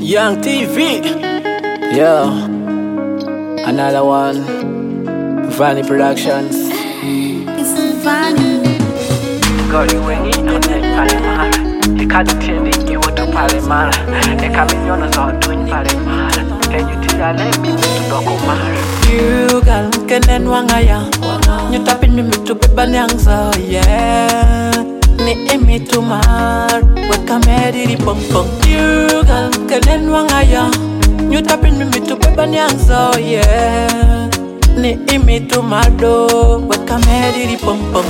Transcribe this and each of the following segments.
Young TV, yo, another one. Vanny Productions. It's Vanny. Goli wengi none pale mara ikadutiendi iwoto pale mara ekaminyona zodwiny pale mara enyutiale mimi tudoko mara You gal kenen wangaya nyutapin mimi tubeba nyangza yeah ni imi tumar weka mediri pong pong. You gal kenen wangaya nyutapin mimi tubeba nyangza yeah ni imi tumado weka mediri pong pong.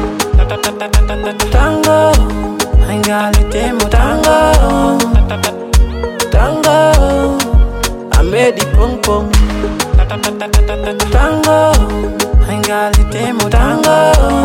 Tango, aingalite mo tango, tango, amedi pong pong. Tango, aingalite mo tango,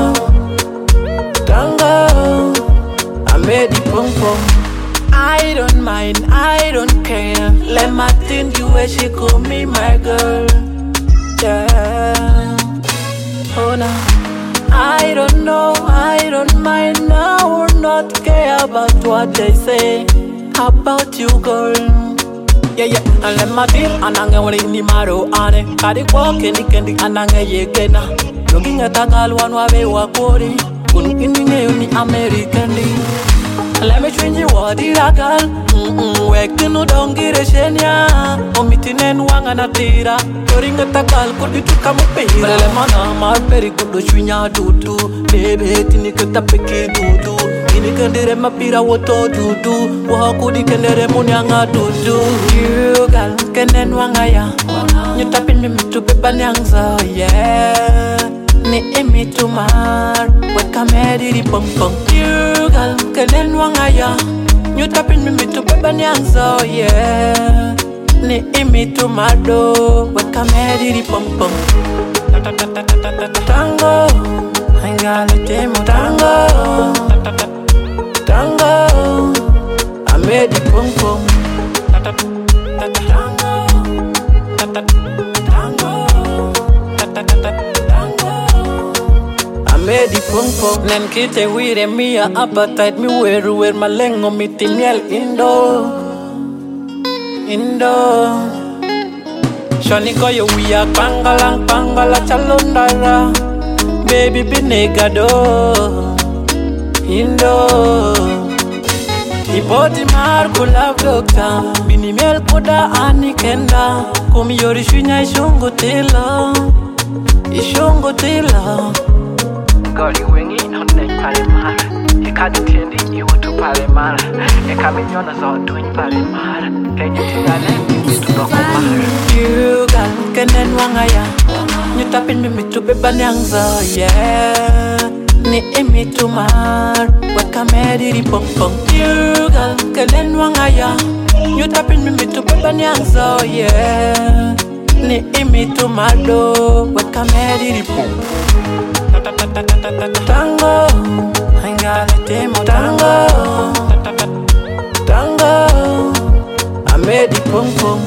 tango, amedi pong pong. I don't mind, I don't care. Let my thing do where she call me my girl. Yeah, oh no. I don't know, I don't mind, I will not care about what they say about you, girl. Yeah, and let my deal, and I'm going to maro ane. Kadi walk in the candy, and I'm yekena. Looking at a girl, one way wakori. Kunu in American. Let me train you what did I girl? Working no don't get a shenya. Omitin and wang and a tira. During a takal could be to come up here. Mana, my very good to swing do. Baby, tinikata peki do. Inikandere mapira woto do. Wakudi kendere munyanga do. You gal kenen wangaya. You tapping me to be banyangza, yeah. Ni imi tumar weka mediri pong pong. You gal kenen wangaya you tapping me to beba nyanzo yeah ni imi tumado weka mediri pong pong. Tango aingalite mo tango, tango amedi pong pong. Medi pong pong nen kite wire mia appetite mi weru malengo miti miel indo Shani ko yo wia pangala chalondara baby binegado indo Ibodi marko love doctor bini miel koda anikenda kumi yori shunya ishongo tela Goli wengi none pale mara ikadutiendi iwoto pale mara ekaminyona zodwiny pale mara enyutiale mimi tudoko mara You gal kenen wangaya nyutapin mimi tubeba nyangza yeah ni imi tumar weka mediri pong pong. You gal kenen wangaya nyutapin mimi tubeba nyangza yeah ni imi tumado weka mediri pong. Tango, aingalite mo tango, tango, amedi pong pong.